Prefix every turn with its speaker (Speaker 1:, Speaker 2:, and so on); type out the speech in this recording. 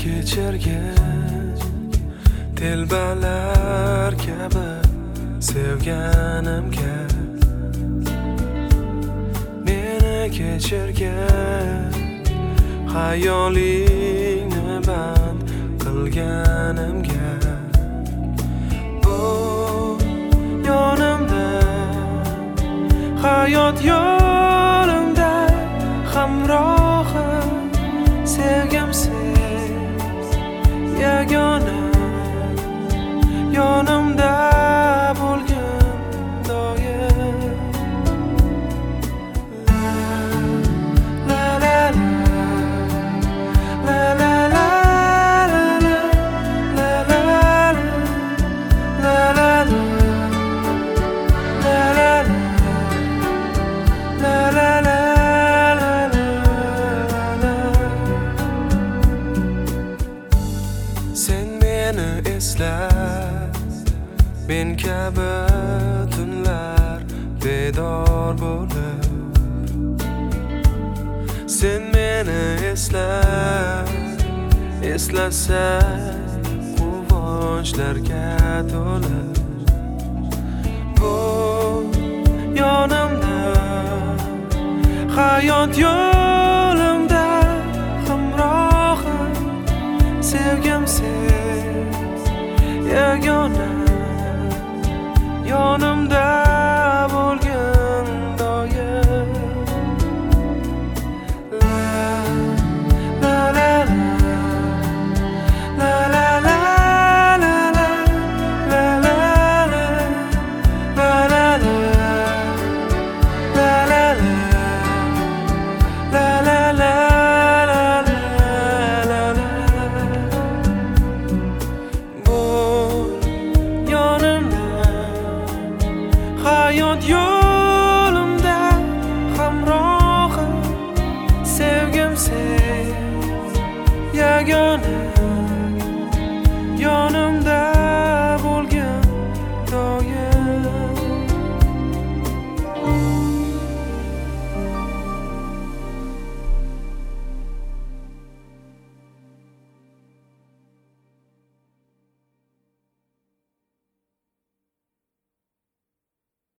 Speaker 1: kechirgin telbalar kabi sevganimga meni kechirgin xayolingni band qilganimga bu yonimda hayot yo'limda hamrohim sevgimsiz yagona yonimda bo'lgin doim la la la la la la la la la la sen meni esla men kabi tunlar bedor bo'lib sen meni eslasa quvonchlarga to'lib bu yonimda hayot yo'limda hamrohim sevgimsiz yagona yonimda bo'lgin doim la la la la la la la la la la hayot yo'limda hamrohim sevgimsiz yagona